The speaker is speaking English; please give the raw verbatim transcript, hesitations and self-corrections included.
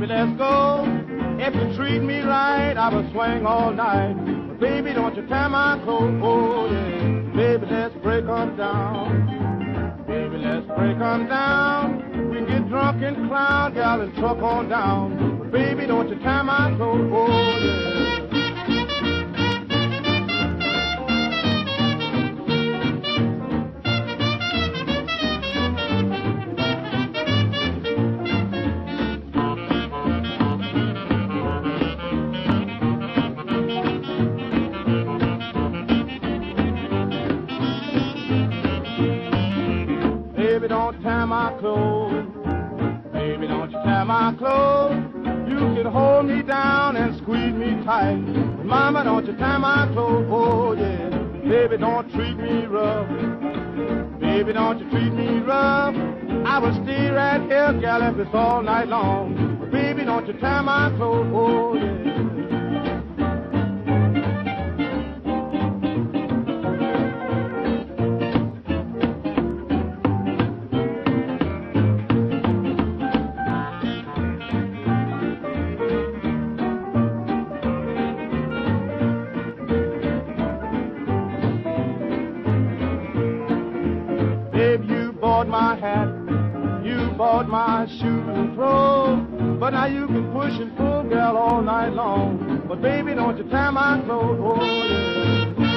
let's go. If you treat me right, I will swing all night. But baby, don't you tie my clothes. Oh, yeah. Baby, let's break 'em down. Baby, let's break 'em down. We can get drunk and clown, gal, and truck on down. But baby, don't you tie my clothes. Oh, yeah. Baby, don't tie my clothes. Baby, don't you tie my clothes. You can hold me down and squeeze me tight. But mama, don't you tie my clothes. Oh, yeah. Baby, don't treat me rough. Baby, don't you treat me rough. I will stay right here, gal, if it's all night long. But baby, don't you tie my clothes. Oh, yeah. Babe, you bought my hat, you bought my shoes and clothes, but now you can push and pull, girl, all night long. But baby, don't you tie my clothes, oh yeah.